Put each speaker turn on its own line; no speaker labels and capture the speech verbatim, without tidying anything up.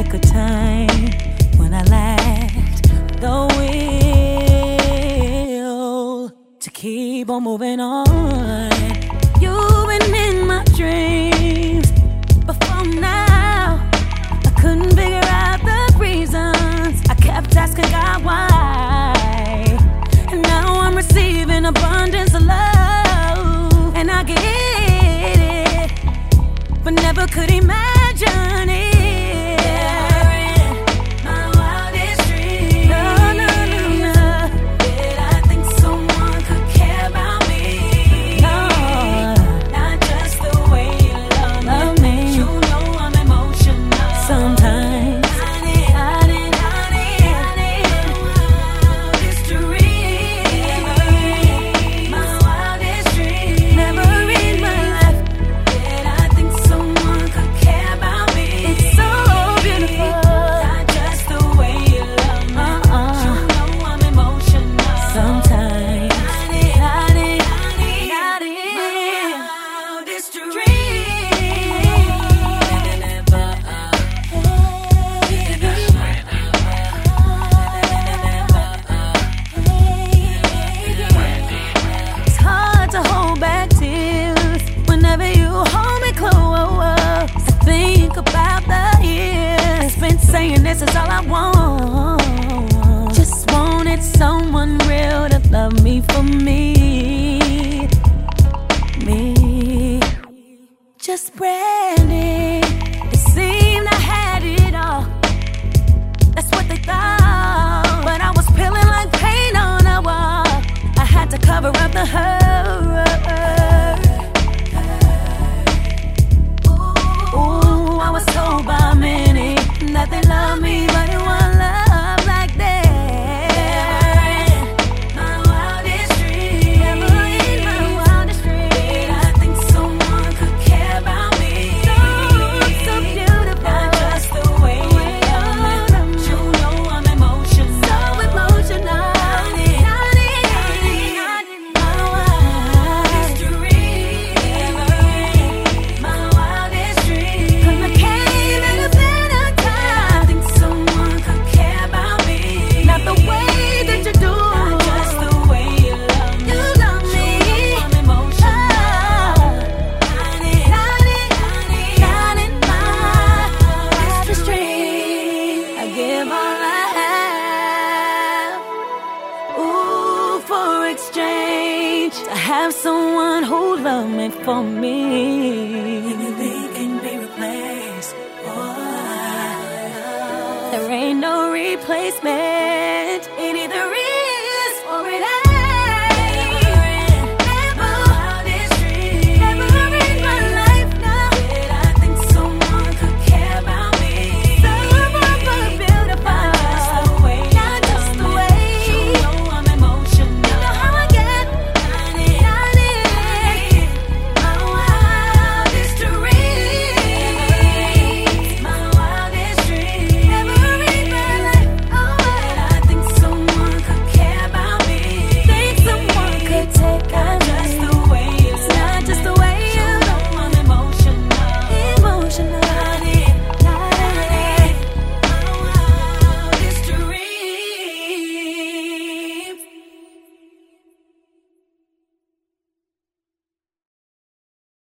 like a time when I lacked the will to keep on moving on. You've been in my dreams before now. I couldn't figure out the reasons. I kept asking God why. And now I'm receiving abundance of love, and I get it, but never could imagine it. This is all I want. Just wanted someone real to love me for me. Me. Just Brandy. It seemed I had it all. That's what they thought. But I was peeling like paint on a wall. I had to cover up the hurt. Ooh, I was told by many that they love me, but it won't love like that. My wildest dream, never in my wildest dream, I think someone could care about me. So, so beautiful, not just the way you love me. You know I'm emotional, so emotional. Not it, not it, not it, my wildest dream, my wildest dream. 'Cause I came in a better time. The way that you do, not just the way you love me. You love me. I'm emotional. Not it, not it, not it, my wildest dream. I give all I have, ooh, for exchange. To have someone who love me for me. Anything can be replaced. Oh, there ain't no replacement.